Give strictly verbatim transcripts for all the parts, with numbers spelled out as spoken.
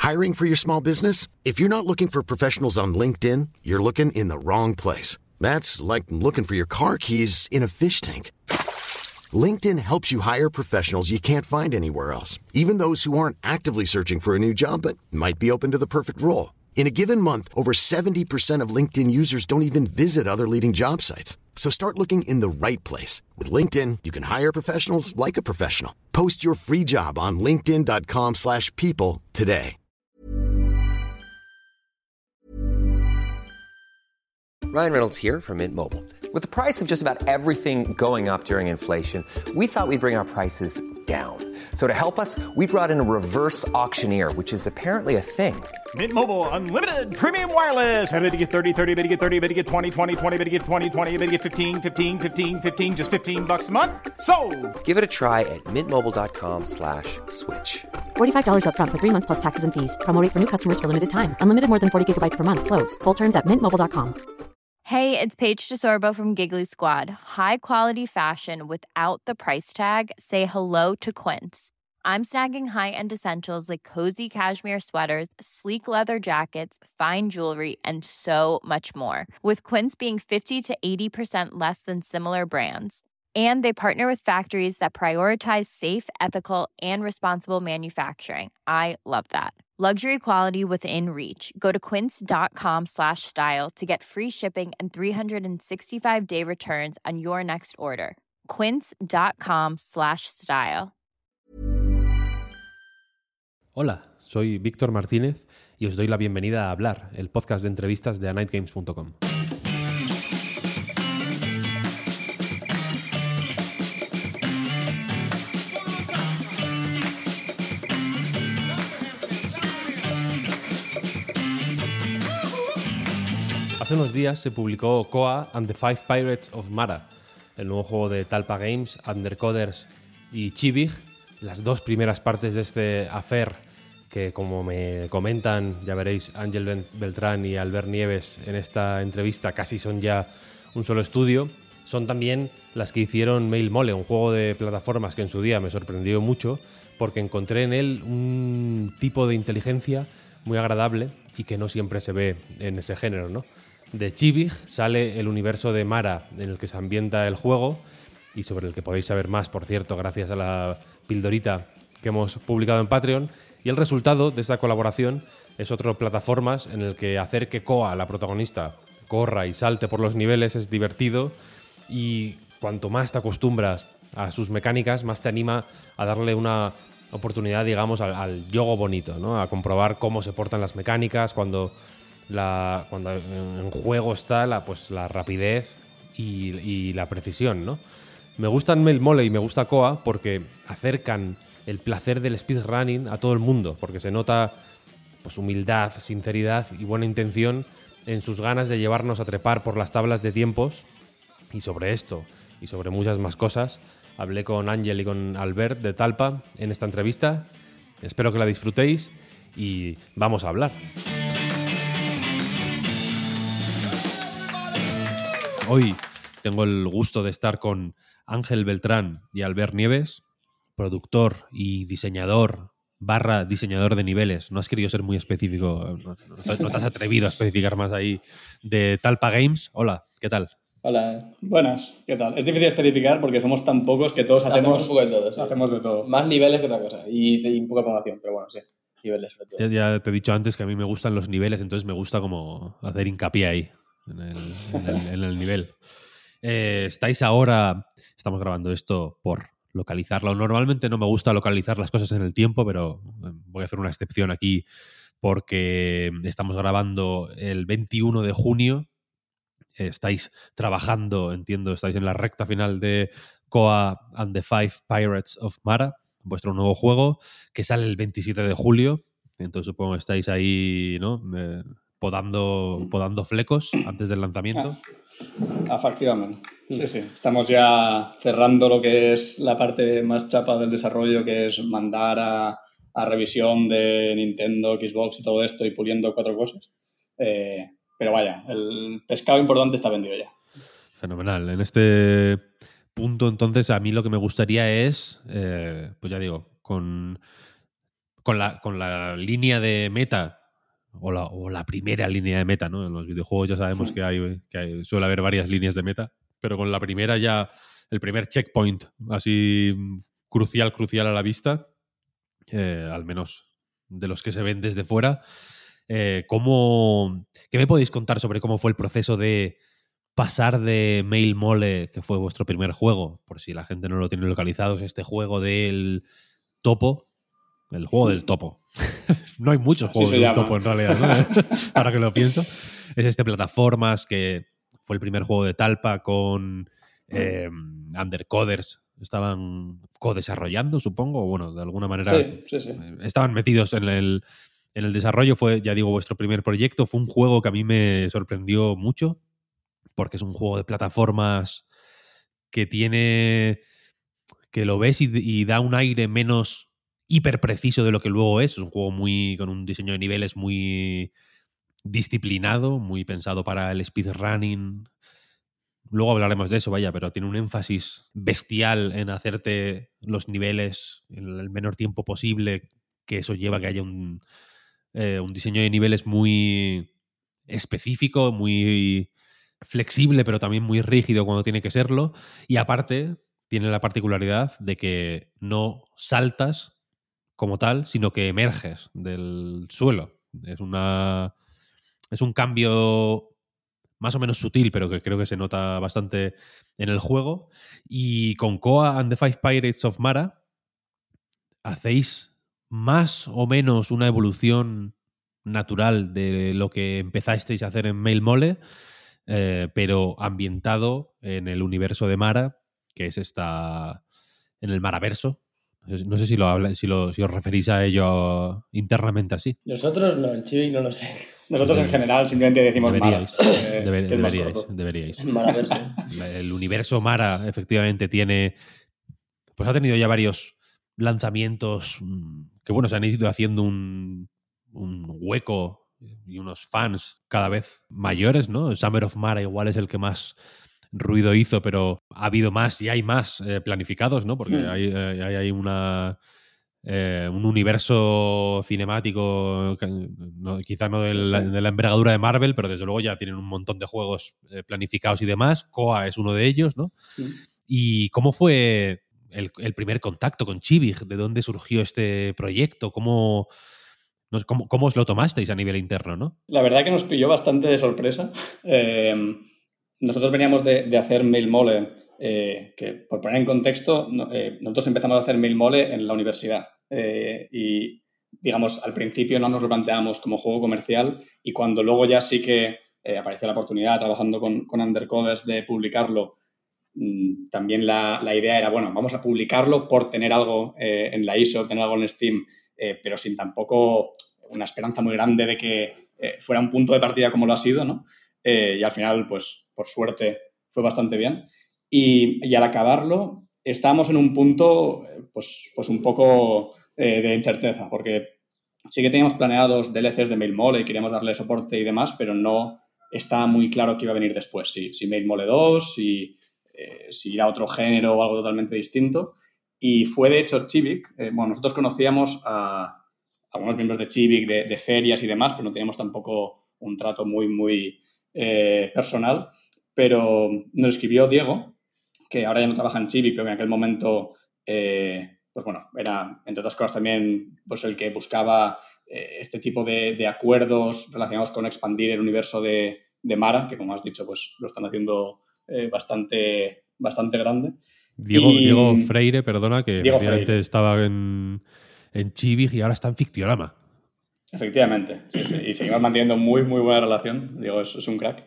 Hiring for your small business? If you're not looking for professionals on LinkedIn, you're looking in the wrong place. That's like looking for your car keys in a fish tank. LinkedIn helps you hire professionals you can't find anywhere else, even those who aren't actively searching for a new job but might be open to the perfect role. In a given month, over seventy percent of LinkedIn users don't even visit other leading job sites. So start looking in the right place. With LinkedIn, you can hire professionals like a professional. Post your free job on linkedin dot com slash people today. Ryan Reynolds here from Mint Mobile. With the price of just about everything going up during inflation, we thought we'd bring our prices down. So to help us, we brought in a reverse auctioneer, which is apparently a thing. Mint Mobile Unlimited Premium Wireless. How to get thirty, thirty, how to get thirty, how to get twenty, twenty, twenty, how to get twenty, twenty, how to get fifteen, fifteen, fifteen, fifteen, just fifteen bucks a month? Sold! Give it a try at mintmobile.com slash switch. forty-five dollars up front for three months plus taxes and fees. Promo rate for new customers for limited time. Unlimited more than forty gigabytes per month. Slows full terms at mint mobile dot com. Hey, it's Paige DeSorbo from Giggly Squad. High quality fashion without the price tag. Say hello to Quince. I'm snagging high-end essentials like cozy cashmere sweaters, sleek leather jackets, fine jewelry, and so much more. With Quince being fifty to eighty percent less than similar brands. And they partner with factories that prioritize safe, ethical, and responsible manufacturing. I love that. Luxury quality within reach. Go to quince.com slash style to get free shipping and three sixty-five day returns on your next order. Quince.com slash style. Hola, soy Víctor Martínez y os doy la bienvenida a Hablar, el podcast de entrevistas de a night games punto com. Hace unos días se publicó Koa and the Five Pirates of Mara, el nuevo juego de Talpa Games, Undercoders y Chibig, las dos primeras partes de este affair que, como me comentan, ya veréis, Ángel Beltrán y Albert Nieves en esta entrevista, casi son ya un solo estudio. Son también las que hicieron Mail Mole, un juego de plataformas que en su día me sorprendió mucho porque encontré en él un tipo de inteligencia muy agradable y que no siempre se ve en ese género, ¿no? De Chibig sale el universo de Mara en el que se ambienta el juego y sobre el que podéis saber más, por cierto, gracias a la pildorita que hemos publicado en Patreon. Y el resultado de esta colaboración es otro plataformas en el que hacer que Koa, la protagonista, corra y salte por los niveles es divertido y cuanto más te acostumbras a sus mecánicas, más te anima a darle una oportunidad, digamos, al, al juego bonito, ¿no? A comprobar cómo se portan las mecánicas cuando, la, cuando en juego está la, pues, la rapidez y, y la precisión, ¿no? Me gustan Mail Mole y me gusta Koa porque acercan el placer del speedrunning a todo el mundo, porque se nota pues, humildad, sinceridad y buena intención en sus ganas de llevarnos a trepar por las tablas de tiempos. Y sobre esto y sobre muchas más cosas hablé con Ángel y con Albert de Talpa en esta entrevista. Espero que la disfrutéis y vamos a hablar. Hoy tengo el gusto de estar con Ángel Beltrán y Albert Nieves, productor y diseñador barra diseñador de niveles. No has querido ser muy específico, no, no, no te has atrevido a especificar más ahí, de Talpa Games. Hola, ¿qué tal? Hola, buenas, ¿qué tal? Es difícil especificar porque somos tan pocos que todos hacemos, hacemos un poco de todo. Sí. Hacemos de todo. Más niveles que otra cosa y, y poca programación, pero bueno, sí, niveles sobre todo. Ya, ya te he dicho antes que a mí me gustan los niveles, entonces me gusta como hacer hincapié ahí, en el, en el, en el nivel. Eh, estáis ahora, estamos grabando esto por localizarlo. Normalmente no me gusta localizar las cosas en el tiempo, pero voy a hacer una excepción aquí porque estamos grabando el veintiuno de junio. Estáis trabajando, entiendo, estáis en la recta final de Koa and the Five Pirates of Mara, vuestro nuevo juego, que sale el veintisiete de julio. Entonces supongo que estáis ahí, ¿no? Eh, podando, podando flecos antes del lanzamiento. Ah, efectivamente. Sí, sí. Estamos ya cerrando lo que es la parte más chapa del desarrollo, que es mandar a, a revisión de Nintendo, Xbox y todo esto y puliendo cuatro cosas. Eh, pero vaya, el pescado importante está vendido ya. Fenomenal. En este punto, entonces, a mí lo que me gustaría es, eh, pues ya digo, con, con la, con la línea de meta, o la, o la primera línea de meta, ¿no? En los videojuegos ya sabemos que, hay, que hay, suele haber varias líneas de meta, pero con la primera ya, el primer checkpoint así crucial, crucial a la vista, eh, al menos de los que se ven desde fuera. Eh, ¿cómo, ¿Qué me podéis contar sobre cómo fue el proceso de pasar de Mail Mole, que fue vuestro primer juego, por si la gente no lo tiene localizado, es este juego del topo, el juego del topo. No hay muchos juegos del topo en realidad, ¿no? Ahora que lo pienso. Es este plataformas que fue el primer juego de Talpa con eh, Undercoders. Estaban co-desarrollando, supongo, o bueno, de alguna manera sí, sí, sí. estaban metidos en el, en el desarrollo. Fue, ya digo, vuestro primer proyecto. Fue un juego que a mí me sorprendió mucho, porque es un juego de plataformas que tiene... que lo ves y, y da un aire menos hiper preciso de lo que luego es. Es un juego muy con un diseño de niveles muy disciplinado, muy pensado para el speedrunning. Luego hablaremos de eso, vaya, pero tiene un énfasis bestial en hacerte los niveles en el menor tiempo posible, que eso lleva a que haya un, eh, un diseño de niveles muy específico, muy flexible, pero también muy rígido cuando tiene que serlo. Y aparte, tiene la particularidad de que no saltas como tal, sino que emerges del suelo. Es una es un cambio más o menos sutil, pero que creo que se nota bastante en el juego. Y con Koa and the Five Pirates of Mara hacéis más o menos una evolución natural de lo que empezasteis a hacer en Mail Mole, eh, pero ambientado en el universo de Mara, que es esta en el Maraverso. No sé, no sé si, lo habla, si, lo, si os referís a ello internamente así. Nosotros no, en Chibi no lo sé. Nosotros en general simplemente decimos deberíais, Mara. Eh, deber, deberíais, deberíais. Maraverso. El universo Mara efectivamente tiene... Pues ha tenido ya varios lanzamientos que, bueno, se han ido haciendo un, un hueco y unos fans cada vez mayores, ¿no? Summer of Mara igual es el que más ruido hizo, pero ha habido más y hay más eh, planificados, ¿no? Porque mm. hay, hay, hay una... Eh, un universo cinemático, no, quizá no de la, de la envergadura de Marvel, pero desde luego ya tienen un montón de juegos eh, planificados y demás. Koa es uno de ellos, ¿no? Sí. ¿Y cómo fue el, el primer contacto con Chibig? ¿De dónde surgió este proyecto? ¿Cómo, no, cómo, cómo os lo tomasteis a nivel interno, no? La verdad que nos pilló bastante de sorpresa. Eh, nosotros veníamos de, de hacer Mail Mole, eh, que por poner en contexto, no, eh, nosotros empezamos a hacer Mail Mole en la universidad. Eh, y digamos, al principio no nos lo planteábamos como juego comercial, y cuando luego ya sí que eh, apareció la oportunidad trabajando con, con Undercoders de publicarlo, mmm, también la, la idea era, bueno, vamos a publicarlo por tener algo eh, en la I S O, tener algo en Steam, eh, pero sin tampoco una esperanza muy grande de que eh, fuera un punto de partida como lo ha sido, ¿no? Eh, y al final, pues, por suerte, fue bastante bien. Y, y al acabarlo, estábamos en un punto, pues, pues un poco eh, de incerteza, porque sí que teníamos planeados D L Cs de Mail Mole y queríamos darle soporte y demás, pero no estaba muy claro qué iba a venir después. Si, si Mail Mole dos, si, eh, si ir a otro género o algo totalmente distinto. Y fue, de hecho, Chibig. Eh, bueno, nosotros conocíamos a, a algunos miembros de Chibig, de, de ferias y demás, pero no teníamos tampoco un trato muy, muy eh, personal. Pero nos escribió Diego, que ahora ya no trabaja en Chibig, pero en aquel momento, eh, pues bueno, era, entre otras cosas, también pues el que buscaba eh, este tipo de, de acuerdos relacionados con expandir el universo de, de Mara, que, como has dicho, pues lo están haciendo eh, bastante, bastante grande. Diego, y, Diego Freire, perdona, que Diego efectivamente Freire. estaba en, en Chibig y ahora está en Fictiorama. Efectivamente, sí, sí. Y seguimos manteniendo muy, muy buena relación. Diego es, es un crack.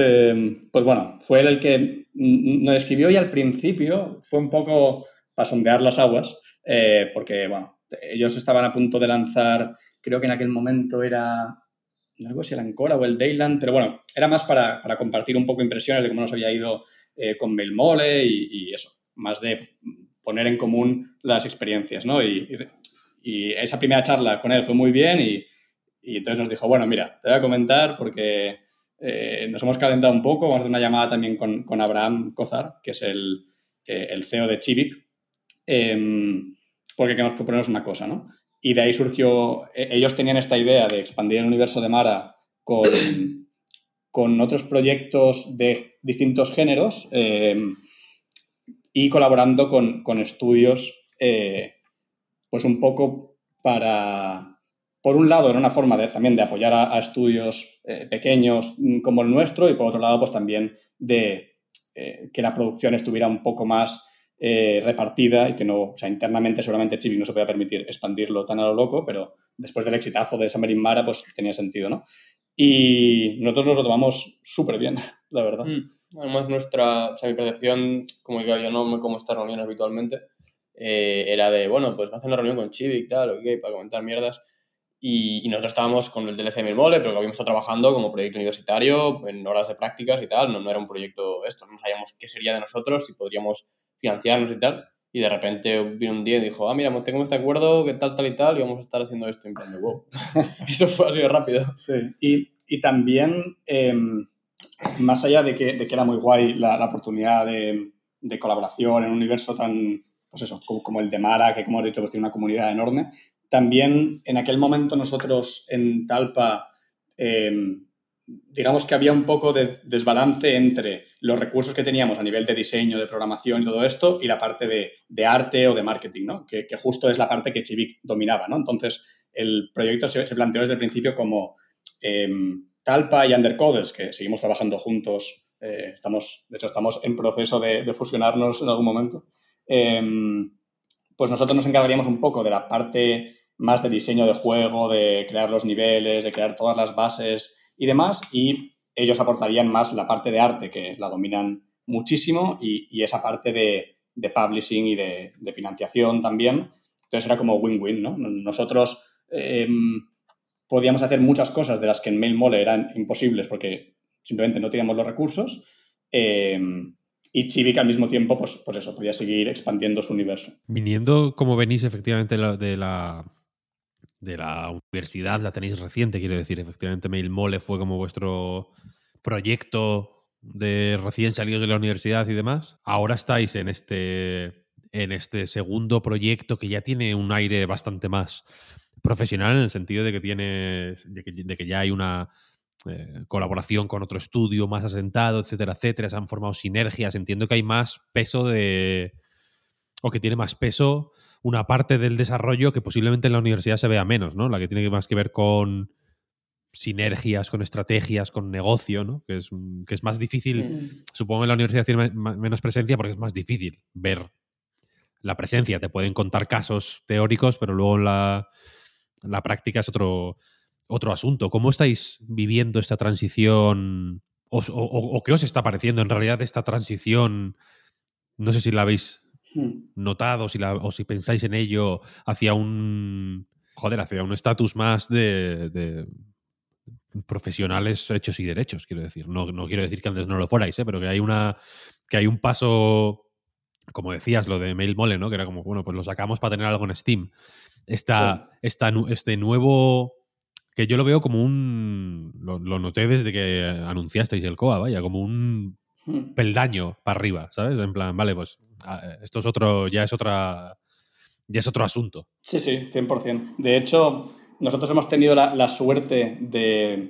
Eh, pues bueno, fue él el que nos escribió, y al principio fue un poco para sondear las aguas, eh, porque, bueno, ellos estaban a punto de lanzar, creo que en aquel momento era, no sé si el Ancora o el Dayland, pero bueno, era más para, para compartir un poco impresiones de cómo nos había ido eh, con Mail Mole y, y eso, más de poner en común las experiencias, ¿no? Y, y Y esa primera charla con él fue muy bien, y, y entonces nos dijo, bueno, mira, te voy a comentar porque eh, nos hemos calentado un poco. Vamos a hacer una llamada también con, con Abraham Cozar, que es el, eh, el C E O de Chibig, eh, porque queremos proponernos una cosa, ¿no? y de ahí surgió, ellos tenían esta idea de expandir el universo de Mara con, con otros proyectos de distintos géneros eh, y colaborando con, con estudios, eh, pues un poco para, por un lado, era una forma de, también de apoyar a, a estudios eh, pequeños como el nuestro y por otro lado, pues también de eh, que la producción estuviera un poco más Eh, repartida y que no, o sea, internamente seguramente Chivik no se podía permitir expandirlo tan a lo loco, pero después del exitazo de Summer in Mara, pues tenía sentido, ¿no? Y nosotros nos lo tomamos súper bien, la verdad. Mm. Además, nuestra, o sea, mi percepción, como digo, yo no me como estas reuniones habitualmente, eh, era de, bueno, pues va a hacer una reunión con Chivik y tal, ok, para comentar mierdas. Y, y nosotros estábamos con el D L C Mil Mole, pero que habíamos estado trabajando como proyecto universitario, en horas de prácticas y tal, no, no era un proyecto esto, no sabíamos qué sería de nosotros, si podríamos financiarnos y tal, y de repente vino un día y dijo, ah, mira, tengo este acuerdo, que tal, tal y tal, y vamos a estar haciendo esto en plan de wow. Eso fue así de rápido. Sí, y, y también, eh, más allá de que, de que era muy guay la, la oportunidad de, de colaboración en un universo tan, pues eso, como, como el de Mara, que como has dicho, pues tiene una comunidad enorme, también en aquel momento nosotros en Talpa, eh, digamos que había un poco de desbalance entre los recursos que teníamos a nivel de diseño, de programación y todo esto, y la parte de, de arte o de marketing, ¿no? Que, que justo es la parte que Chivik dominaba, ¿no? Entonces, el proyecto se, se planteó desde el principio como eh, Talpa y Undercoders, que seguimos trabajando juntos, eh, estamos, de hecho, estamos en proceso de, de fusionarnos en algún momento. Eh, pues nosotros nos encargaríamos un poco de la parte más de diseño de juego, de crear los niveles, de crear todas las bases y demás, y ellos aportarían más la parte de arte, que la dominan muchísimo, y, y esa parte de, de publishing y de, de financiación también. Entonces era como win-win, ¿no? Nosotros eh, podíamos hacer muchas cosas de las que en Mail Mole eran imposibles porque simplemente no teníamos los recursos, eh, y Chivik al mismo tiempo, pues, pues eso, podía seguir expandiendo su universo. Viniendo como venís efectivamente de la... de la universidad, la tenéis reciente, quiero decir, efectivamente Mail Mole fue como vuestro proyecto de recién salidos de la universidad y demás. Ahora estáis en este, en este segundo proyecto que ya tiene un aire bastante más profesional, en el sentido de que tiene, de que, de que ya hay una eh, colaboración con otro estudio más asentado, etcétera, etcétera. Se han formado sinergias. Entiendo que hay más peso de... o que tiene más peso una parte del desarrollo que posiblemente en la universidad se vea menos, ¿no? La que tiene más que ver con sinergias, con estrategias, con negocio, ¿no? Que es, que es más difícil. Mm. Supongo que en la universidad tiene menos presencia porque es más difícil ver la presencia. Te pueden contar casos teóricos, pero luego en la, en la práctica es otro, otro asunto. ¿Cómo estáis viviendo esta transición? O, o, ¿O qué os está pareciendo en realidad esta transición? No sé si la habéis notado, si la, o si pensáis en ello, hacia un joder, hacia un estatus más de, de profesionales hechos y derechos, quiero decir. No, no quiero decir que antes no lo fuerais, ¿eh? Pero que hay una que hay un paso, como decías, lo de Mail Mole, ¿no? Que era como, bueno, pues lo sacamos para tener algo en Steam. Esta, sí. esta, este nuevo, que yo lo veo como un, lo, lo noté desde que anunciasteis el C O A, vaya, como un peldaño para arriba, ¿sabes? En plan, vale, pues esto es otro, ya es otra, ya es otro asunto. Sí, sí, cien por ciento. De hecho, nosotros hemos tenido la, la suerte de,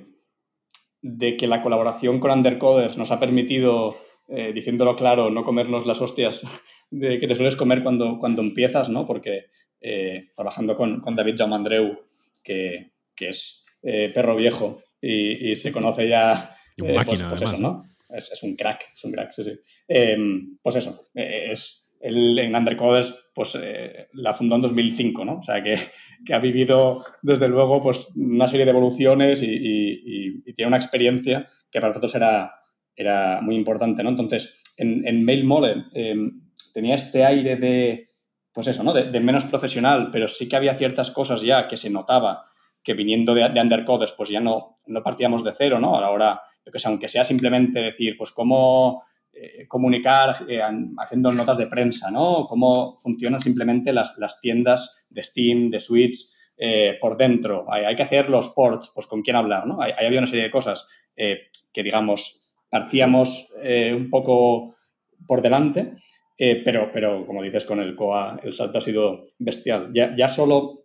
de que la colaboración con Undercoders nos ha permitido, eh, diciéndolo claro, no comernos las hostias de que te sueles comer cuando, cuando empiezas, ¿no? Porque eh, trabajando con, con David Jaumandreu, que, que es eh, perro viejo y, y se conoce ya, y un máquina, pues, pues además, eso, ¿no? Es, es un crack, es un crack, sí, sí. Eh, pues eso, eh, es, él en Undercoders pues, eh, la fundó en dos mil cinco, ¿no? O sea, que, que ha vivido, desde luego, pues, una serie de evoluciones y, y, y, y tiene una experiencia que para nosotros era, era muy importante, ¿no? Entonces, en, en Mail Mole eh, tenía este aire de, pues eso, ¿no? De, de menos profesional, pero sí que había ciertas cosas ya que se notaba que viniendo de, de Undercoders, pues ya no, no partíamos de cero, ¿no? A la hora, yo que sé, aunque sea simplemente decir, pues cómo eh, comunicar eh, haciendo notas de prensa, ¿no? Cómo funcionan simplemente las, las tiendas de Steam, de Switch, eh, por dentro. Hay, hay que hacer los ports, pues con quién hablar, ¿no? Ahí había una serie de cosas eh, que, digamos, partíamos eh, un poco por delante, eh, pero, pero, como dices, con el C O A el salto ha sido bestial. Ya, ya solo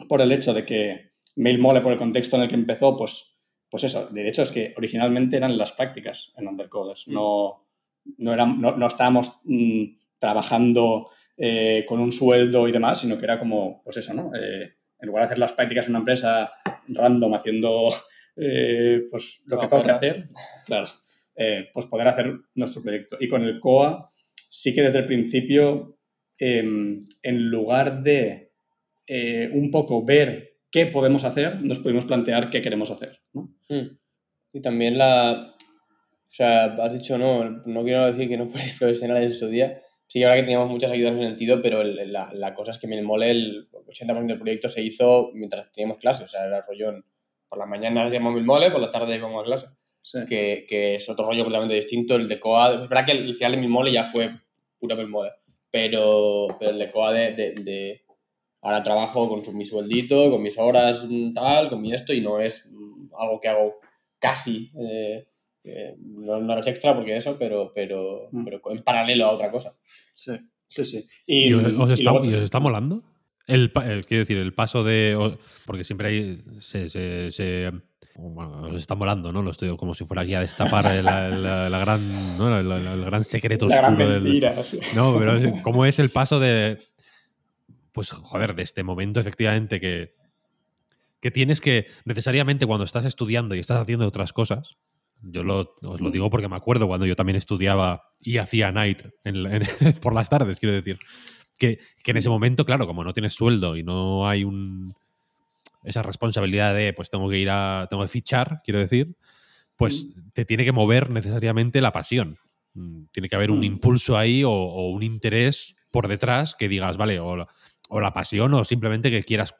por el hecho de que MailMole, por el contexto en el que empezó, pues, pues eso, de hecho es que originalmente eran las prácticas en Undercoders, mm. no, no, eran, no, no estábamos mmm, trabajando eh, con un sueldo y demás, sino que era como, pues eso, ¿no? Eh, en lugar de hacer las prácticas en una empresa random haciendo eh, pues lo no, que tengo que hacer, claro, eh, pues poder hacer nuestro proyecto. Y con el C O A sí que desde el principio, eh, en lugar de eh, un poco ver qué podemos hacer, nos pudimos plantear qué queremos hacer, ¿no? Mm. Y también la... O sea, has dicho, no, no quiero decir que no fuerais profesionales en su día. Sí, la verdad que teníamos muchas ayudas en ese sentido, pero el, la, la cosa es que MailMole, el ochenta por ciento del proyecto se hizo mientras teníamos clases. O sea, era rollón. Por la mañana hacíamos MailMole, por la tarde íbamos a clase. Sí. Que, que es otro rollo completamente distinto. El de C O A... Es verdad que el final de MailMole ya fue pura MailMole. Pero, pero el de C O A de... de, de ahora trabajo con mi sueldito, con mis horas tal, con mi esto, y no es algo que hago casi... Eh, Eh, no, no es extra porque eso, pero, pero, mm. pero en paralelo a otra cosa. Sí, sí, sí. ¿Y, ¿Y os, os, y está, luego, ¿y os está molando? El, el, quiero decir, el paso de... Porque siempre hay... Se, se, se, bueno, os está molando, ¿no? Lo estoy como si fuera aquí a destapar la, la, la gran, ¿no? la, la, el gran secreto la oscuro gran mentira, del... sí. No, pero ¿cómo es el paso de... Pues, joder, de este momento, efectivamente, que, que tienes que... Necesariamente cuando estás estudiando y estás haciendo otras cosas... Yo lo, os lo digo porque me acuerdo cuando yo también estudiaba y hacía night en, en, por las tardes, quiero decir. Que, que en ese momento, claro, como no tienes sueldo y no hay un esa responsabilidad de, pues tengo que ir a, tengo que fichar, quiero decir, pues te tiene que mover necesariamente la pasión. Tiene que haber un impulso ahí o, o un interés por detrás que digas, vale, o la, o la pasión o simplemente que quieras,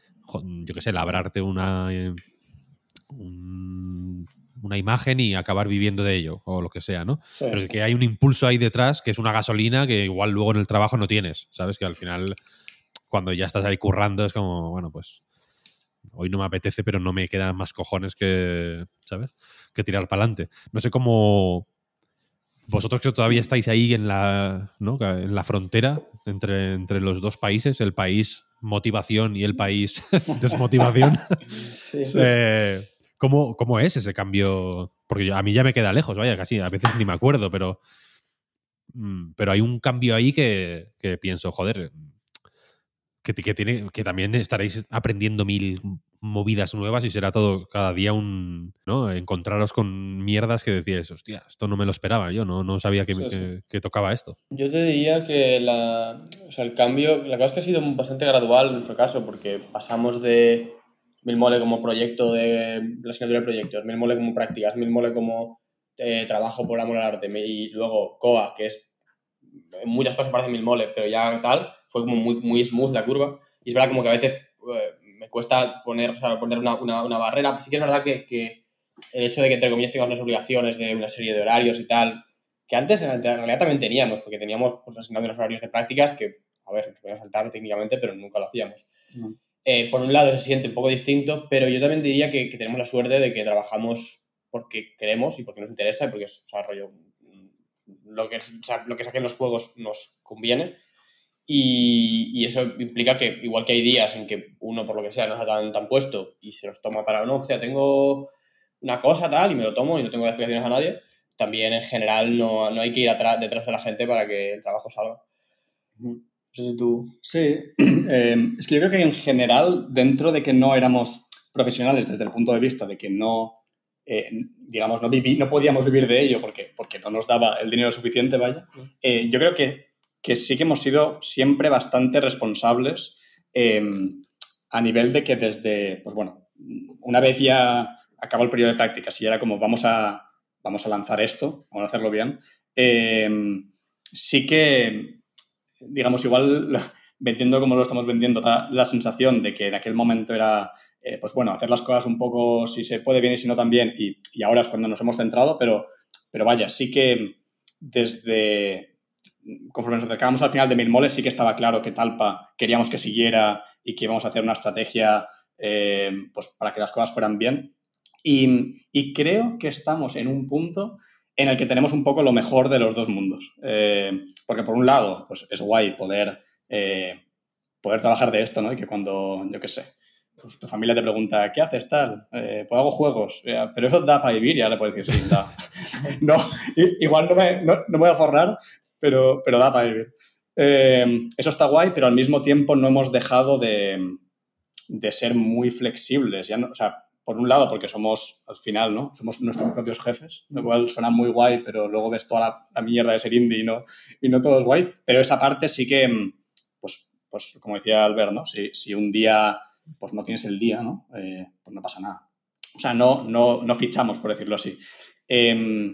yo qué sé, labrarte una... Un, una imagen y acabar viviendo de ello, o lo que sea, ¿no? Sí. Pero que hay un impulso ahí detrás que es una gasolina que igual luego en el trabajo no tienes, ¿sabes? Que al final, cuando ya estás ahí currando, es como, bueno, pues hoy no me apetece, pero no me quedan más cojones que, ¿sabes? Que tirar para adelante. No sé cómo... Vosotros que todavía estáis ahí en la, ¿no? En la frontera entre, entre los dos países, el país motivación y el país desmotivación. Sí, sí. eh, ¿Cómo, ¿Cómo es ese cambio? Porque a mí ya me queda lejos, vaya, casi a veces ni me acuerdo, pero, pero hay un cambio ahí que, que pienso, joder, que, que, tiene, que también estaréis aprendiendo mil movidas nuevas y será todo cada día un... ¿no? Encontraros con mierdas que decías, hostia, esto no me lo esperaba yo, no, no sabía que, sí, sí. que, que tocaba esto. Yo te diría que la, o sea, el cambio, la cosa es que ha sido bastante gradual en nuestro caso, porque pasamos de MailMole como proyecto de la asignatura de proyectos, MailMole como prácticas, MailMole como eh, trabajo por amor al arte y luego C O A, que es en muchas cosas parece MailMole, pero ya tal, fue como muy, muy smooth la curva. Y es verdad como que a veces eh, me cuesta poner, o sea, poner una, una, una barrera. Sí que es verdad que, que el hecho de que entre comillas tengamos las obligaciones de una serie de horarios y tal, que antes en realidad también teníamos, porque teníamos pues, asignado unos horarios de prácticas que, a ver, nos podíamos saltar técnicamente, pero nunca lo hacíamos. Uh-huh. Eh, por un lado se siente un poco distinto, pero yo también diría que, que tenemos la suerte de que trabajamos porque queremos y porque nos interesa y porque es, o sea, rollo, lo que, o sea, lo que saquen los juegos nos conviene y, y eso implica que igual que hay días en que uno por lo que sea no está tan, tan puesto y se los toma para no, o sea, tengo una cosa tal y me lo tomo y no tengo explicaciones a nadie, también en general no, no hay que ir atrás, detrás de la gente para que el trabajo salga. No sé si tú... Sí, eh, es que yo creo que en general, dentro de que no éramos profesionales desde el punto de vista de que no, eh, digamos, no, viví, no podíamos vivir de ello porque, porque no nos daba el dinero suficiente, vaya, eh, yo creo que, que sí que hemos sido siempre bastante responsables eh, a nivel de que desde, pues bueno, una vez ya acabó el periodo de prácticas y era como vamos a, vamos a lanzar esto, vamos a hacerlo bien, eh, sí que... digamos, igual vendiendo como lo estamos vendiendo, da la sensación de que en aquel momento era, eh, pues bueno, hacer las cosas un poco, si se puede bien y si no también, y, y ahora es cuando nos hemos centrado, pero, pero vaya, sí que desde, conforme nos acercábamos al final de MailMole, sí que estaba claro que Talpa queríamos que siguiera y que íbamos a hacer una estrategia eh, pues para que las cosas fueran bien. Y, y creo que estamos en un punto en el que tenemos un poco lo mejor de los dos mundos. Eh, porque por un lado, pues es guay poder eh, poder trabajar de esto, ¿no? Y que cuando, yo qué sé, pues tu familia te pregunta, ¿qué haces tal? Eh, pues hago juegos. Ya, pero eso da para vivir, ya le puedes decir, sí, da. No, igual no me, no, no me voy a forrar, pero, pero da para vivir. Eh, eso está guay, pero al mismo tiempo no hemos dejado de, de ser muy flexibles. Ya no, o sea, por un lado, porque somos, al final, ¿no? Somos nuestros propios jefes, lo cual suena muy guay, pero luego ves toda la, la mierda de ser indie y no, y no todo es guay. Pero esa parte sí que, pues, pues como decía Albert, ¿no? Si, si un día pues no tienes el día, ¿no? Eh, pues no pasa nada. O sea, no, no, no fichamos, por decirlo así. Eh,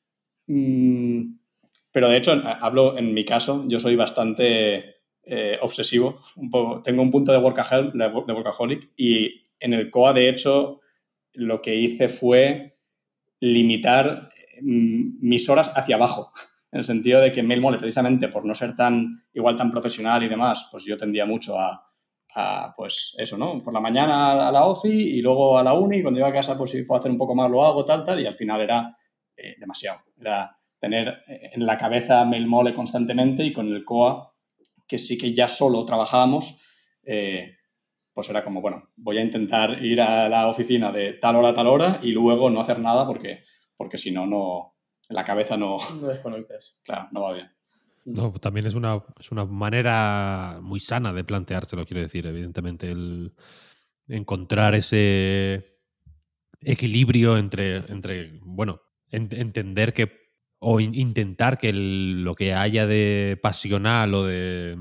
mm, pero de hecho, hablo en mi caso, yo soy bastante eh, obsesivo. Un poco, tengo un punto de workaholic, de workaholic y en el C O A, de hecho, lo que hice fue limitar mm, mis horas hacia abajo. En el sentido de que MailMole, precisamente por no ser tan igual tan profesional y demás, pues yo tendía mucho a A, pues eso, ¿no? Por la mañana a la ofi y luego a la uni, y cuando llego a casa, pues si puedo hacer un poco más, lo hago, tal, tal, y al final era eh, demasiado. Era tener en la cabeza MailMole constantemente y con el C O A, que sí que ya solo trabajábamos, eh, pues era como, bueno, voy a intentar ir a la oficina de tal hora a tal hora y luego no hacer nada porque, porque si no, no, en la cabeza no... No desconectas. Claro, no va bien. No, también es una, es una manera muy sana de planteárselo, quiero decir, evidentemente, el encontrar ese equilibrio entre, entre bueno, en, entender que, o in, intentar que el, lo que haya de pasional o de,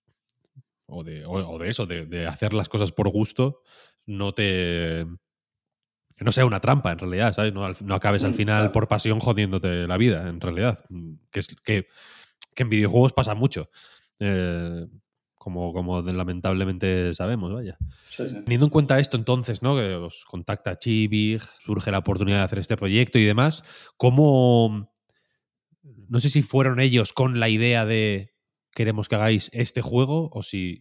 o de, o, o de eso, de, de hacer las cosas por gusto, no te... que no sea una trampa, en realidad, ¿sabes? No, no acabes al final claro. por pasión jodiéndote la vida, en realidad. Que es que... que en videojuegos pasa mucho, eh, como, como lamentablemente sabemos, vaya. Sí, sí. Teniendo en cuenta esto entonces, ¿no? Que os contacta Chibig, surge la oportunidad de hacer este proyecto y demás, ¿cómo...? No sé si fueron ellos con la idea de queremos que hagáis este juego o si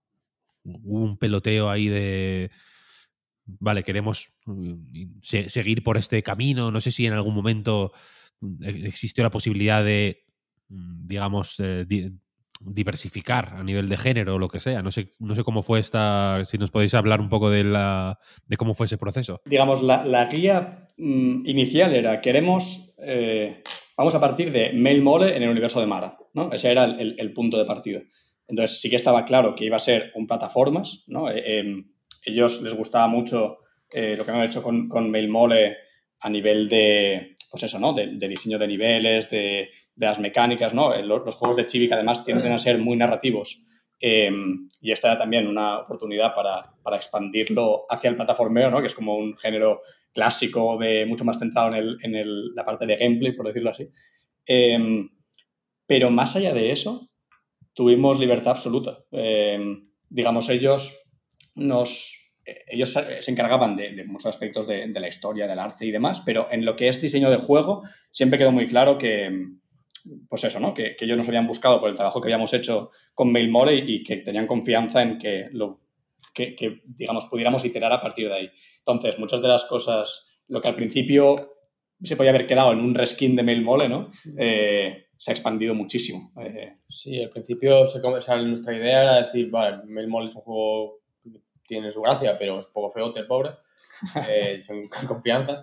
hubo un peloteo ahí de... Vale, queremos se- seguir por este camino. No sé si en algún momento existió la posibilidad de, digamos, eh, di- diversificar a nivel de género o lo que sea. No sé, no sé cómo fue esta... Si nos podéis hablar un poco de, la, de cómo fue ese proceso. Digamos, la, la guía mm, inicial era, queremos, eh, vamos a partir de MailMole en el universo de Mara, ¿no? Ese era el, el, el punto de partida. Entonces sí que estaba claro que iba a ser un plataformas, ¿no? Eh, eh, ellos les gustaba mucho eh, lo que han hecho con, con MailMole a nivel de, pues eso, ¿no? De, de diseño de niveles, de, de las mecánicas, ¿no? Los, los juegos de Chibik además tienden a ser muy narrativos. Eh, y esta era también una oportunidad para, para expandirlo hacia el plataformeo, ¿no? Que es como un género clásico, de mucho más centrado en, el, en el, la parte de gameplay, por decirlo así. Eh, pero más allá de eso, tuvimos libertad absoluta. Eh, digamos, ellos nos... Ellos se encargaban de, de muchos aspectos de, de la historia, del arte y demás, pero en lo que es diseño de juego siempre quedó muy claro que, pues eso, ¿no? Que, que ellos nos habían buscado por el trabajo que habíamos hecho con MailMole y, y que tenían confianza en que, lo, que, que, digamos, pudiéramos iterar a partir de ahí. Entonces, muchas de las cosas, lo que al principio se podía haber quedado en un reskin de MailMole, ¿no? Eh, se ha expandido muchísimo. Eh, sí, al principio se, o sea, nuestra idea era decir, vale, MailMole es un juego que tiene su gracia, pero es un poco feote el pobre, eh, con confianza.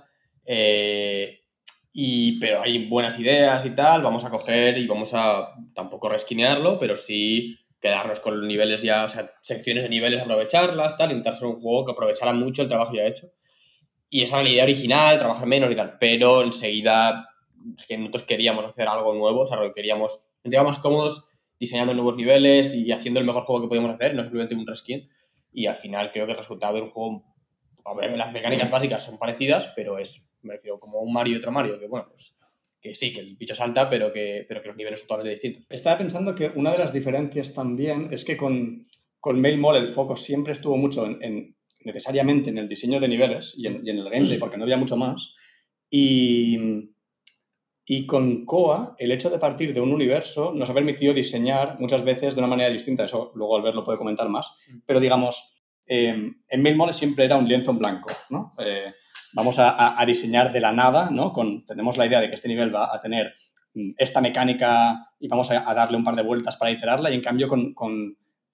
Eh, Y, pero hay buenas ideas y tal, vamos a coger y vamos a tampoco resquinearlo, pero sí quedarnos con los niveles ya, o sea, secciones de niveles, aprovecharlas, tal, intentar ser un juego que aprovechara mucho el trabajo ya hecho. Y esa era la idea original, trabajar menos y tal, pero enseguida es que nosotros queríamos hacer algo nuevo, o sea, queríamos, nos sentíamos más cómodos diseñando nuevos niveles y haciendo el mejor juego que podíamos hacer, no simplemente un reskin. Y al final creo que el resultado es un juego, a ver, las mecánicas básicas son parecidas, pero es, me refiero, como un Mario y otro Mario, que bueno, pues que sí, que el bicho salta, pero que, pero que los niveles son totalmente distintos. Estaba pensando que una de las diferencias también es que con, con MailMole el foco siempre estuvo mucho en, en necesariamente en el diseño de niveles y en, y en el gameplay, porque no había mucho más. Y, y con C O A, el hecho de partir de un universo nos ha permitido diseñar muchas veces de una manera distinta. Eso luego Albert lo puede comentar más. Pero digamos, eh, en MailMole siempre era un lienzo en blanco, ¿no? Eh, vamos a, a, a diseñar de la nada, ¿no? Con, tenemos la idea de que este nivel va a tener esta mecánica y vamos a, a darle un par de vueltas para iterarla, y en cambio con, con,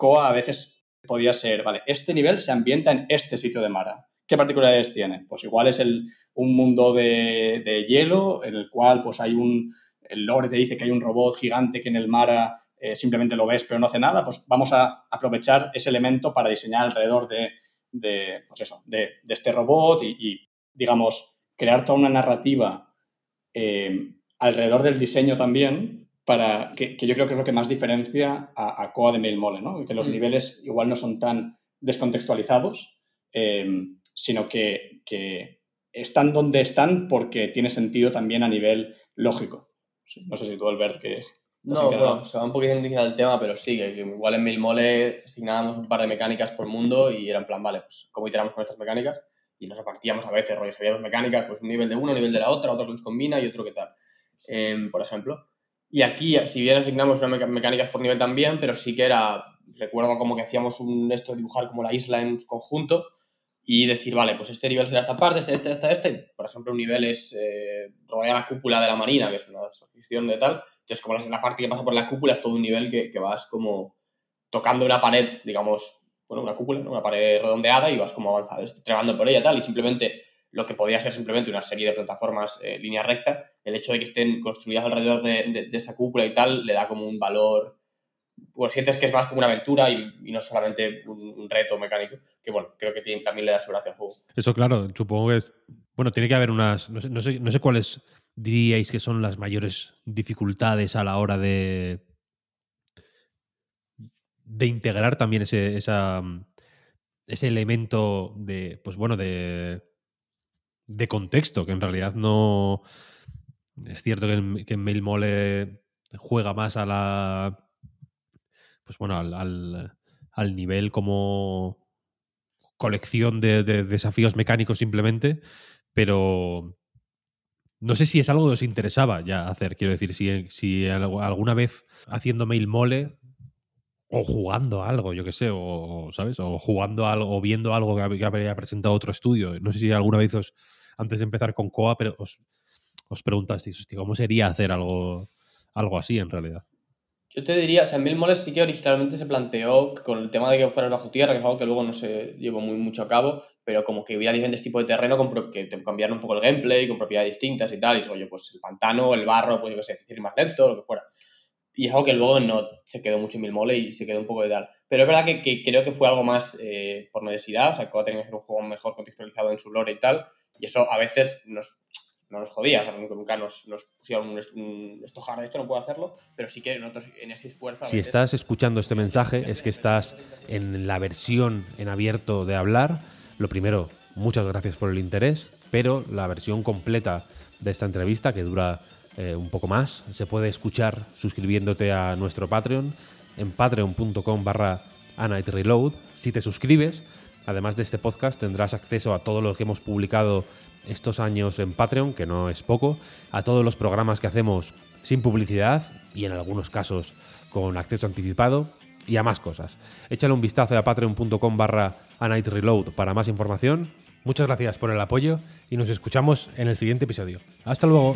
C O A a veces podía ser, vale, este nivel se ambienta en este sitio de Mara. ¿Qué particularidades tiene? Pues igual es el, un mundo de, de hielo en el cual pues hay un... El lore te dice que hay un robot gigante que en el Mara eh, simplemente lo ves pero no hace nada. Pues vamos a aprovechar ese elemento para diseñar alrededor de, de, pues eso, de, de este robot y, y, digamos, crear toda una narrativa eh, alrededor del diseño también, para que, que yo creo que es lo que más diferencia a, a C O A de Mail-Mole, ¿no? Que los mm. niveles igual no son tan descontextualizados, eh, sino que, que están donde están porque tiene sentido también a nivel lógico. Sí, no sé si tú, Albert, que... No, bueno, se va un poquito indicado el tema, pero sí, que, que igual en Mail-Mole asignábamos un par de mecánicas por mundo y era en plan, vale, pues ¿cómo iteramos con estas mecánicas? Y nos repartíamos a veces, rollo, si había dos mecánicas, pues un nivel de uno, un nivel de la otra, otro que los combina y otro que tal, eh, por ejemplo. Y aquí, si bien asignamos unas meca- mecánicas por nivel también, pero sí que era, recuerdo como que hacíamos un esto de dibujar como la isla en conjunto y decir, vale, pues este nivel será esta parte, este, este, este, este. Por ejemplo, un nivel es eh, rodear la cúpula de la marina, que es una asociación de tal. Entonces, como la, la parte que pasa por la cúpula es todo un nivel que, que vas como tocando una pared, digamos, bueno, una cúpula, ¿no? Una pared redondeada y vas como avanzando, trepando por ella y tal. Y simplemente lo que podía ser simplemente una serie de plataformas en eh, línea recta, el hecho de que estén construidas alrededor de, de, de esa cúpula y tal, le da como un valor... Pues sientes que es más como una aventura y, y no solamente un, un reto mecánico, que bueno, creo que tiene, también le da su gracia al juego. Eso, claro, supongo que es, bueno, tiene que haber unas, no sé, no sé, no sé cuáles diríais que son las mayores dificultades a la hora de de integrar también ese, esa, ese elemento de, pues bueno, de de contexto, que en realidad no... Es cierto que en, que en Mail-Mole juega más a la... Pues bueno, al, al, al nivel como colección de, de desafíos mecánicos simplemente, pero no sé si es algo que os interesaba ya hacer. Quiero decir, si, si alguna vez haciendo Mail-Mole o jugando algo, yo qué sé, o, ¿sabes? O jugando algo, o viendo algo que, que habría presentado otro estudio. No sé si alguna vez os, antes de empezar con C O A, pero os, os preguntasteis, hostia, ¿cómo sería hacer algo, algo así en realidad? Yo te diría, o sea, en Mail-Mole sí que originalmente se planteó con el tema de que fuera bajo tierra, que es algo que luego no se llevó muy mucho a cabo, pero como que hubiera diferentes tipos de terreno con pro- que te cambiaran un poco el gameplay, con propiedades distintas y tal, y rollo, pues el pantano, el barro, pues yo qué sé, decir más lento, lo que fuera. Y es algo que luego no se quedó mucho en Mail-Mole y se quedó un poco de tal. Pero es verdad que, que creo que fue algo más eh, por necesidad, o sea, que tenía que ser un juego mejor contextualizado en su lore y tal, y eso a veces nos... no nos jodía, o sea, nunca nos, nos pusieron un, un esto hard, esto no puedo hacerlo, pero sí que nosotros en ese esfuerzo... Si estás escuchando este mensaje es que estás en la versión en abierto de Hablar. Lo primero, muchas gracias por el interés, pero la versión completa de esta entrevista, que dura eh, un poco más, se puede escuchar suscribiéndote a nuestro Patreon en patreon.com barra anightreload. Si te suscribes, además de este podcast, tendrás acceso a todo lo que hemos publicado estos años en Patreon, que no es poco, a todos los programas que hacemos sin publicidad y en algunos casos con acceso anticipado y a más cosas. Échale un vistazo a patreon.com barra anightreload para más información. Muchas gracias por el apoyo y nos escuchamos en el siguiente episodio. Hasta luego.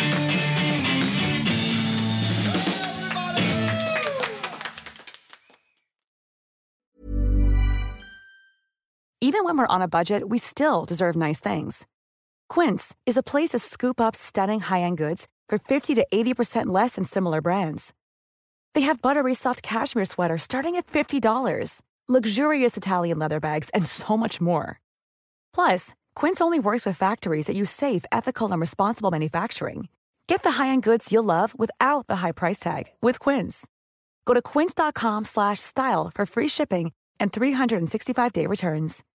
Even when we're on a budget, we still deserve nice things. Quince is a place to scoop up stunning high-end goods for fifty to eighty percent less than similar brands. They have buttery soft cashmere sweaters starting at fifty dollars, luxurious Italian leather bags, and so much more. Plus, Quince only works with factories that use safe, ethical, and responsible manufacturing. Get the high-end goods you'll love without the high price tag with Quince. Go to quince.com slash style for free shipping and three sixty-five day returns.